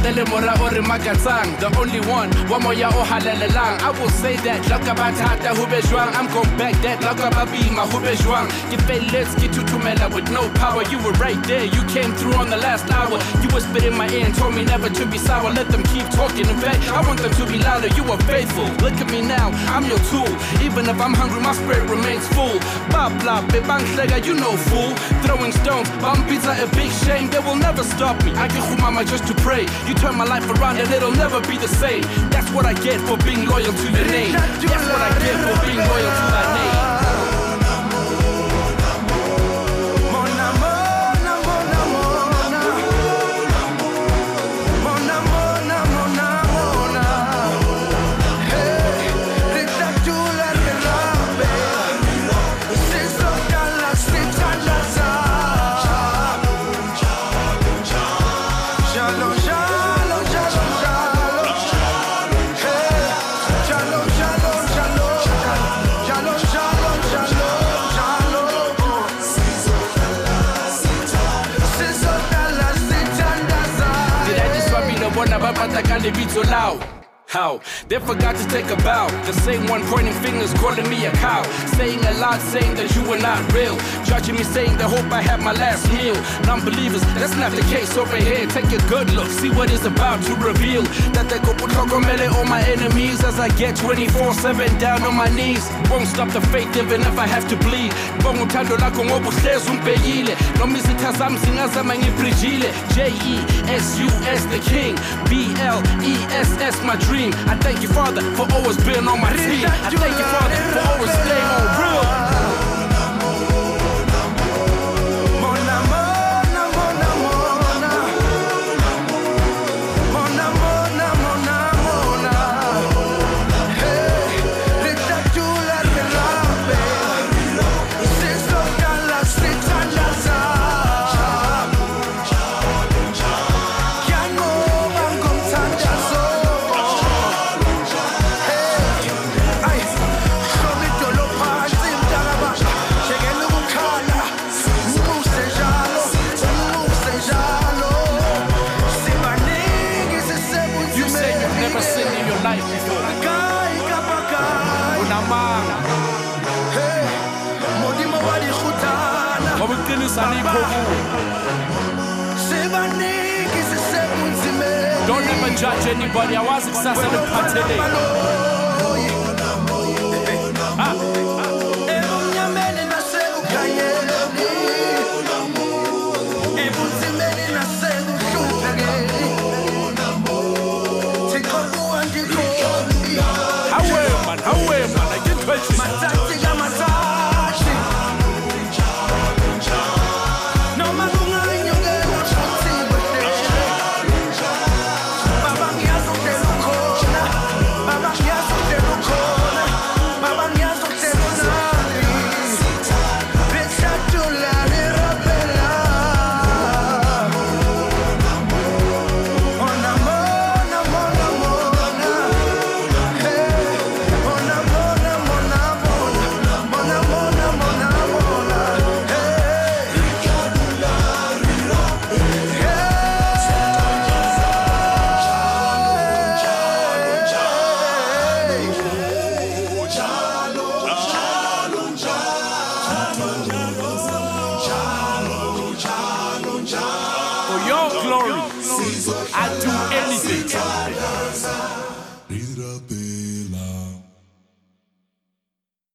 Tele mora ore magatsang, the only one moya o halelelang. I will say that lakabatata hube jwang. I'm going back that lakababima hube jwang. You felt let's get tutumela with no power. You were right there, you came through on the last hour. You whispered in my ear and told me never to be sour. Let them keep talking. In fact, I want them to be louder. You are faithful. Look at me now, I'm your tool. Even if I'm hungry, my spirit remains full. Blah blah, bang you know fool. Throwing stones, bum pizza, a big shame. They will never stop me. I get mama just to pray. You turn my life around and it'll never be the same. That's what I get for being loyal to your name. That's what I get for being loyal to thy name. How? They forgot to take a bow. The same one pointing fingers, calling me a cow. Saying a lot, saying that you were not real. Judging me, saying they hope I have my last meal. Non-believers, that's not the case over here. Take a good look, see what it's about to reveal. That they go put all my enemies as I get 24/7 down on my knees. Won't stop the faith even if I have to bleed. J-E-S-U-S the king, B-L-E-S-S my dream. I thank you, Father, for always being on my team. I thank you, Father, for always staying on real. Don't ever judge anybody. I was successful in Patele. How man? I get questions. I do anything.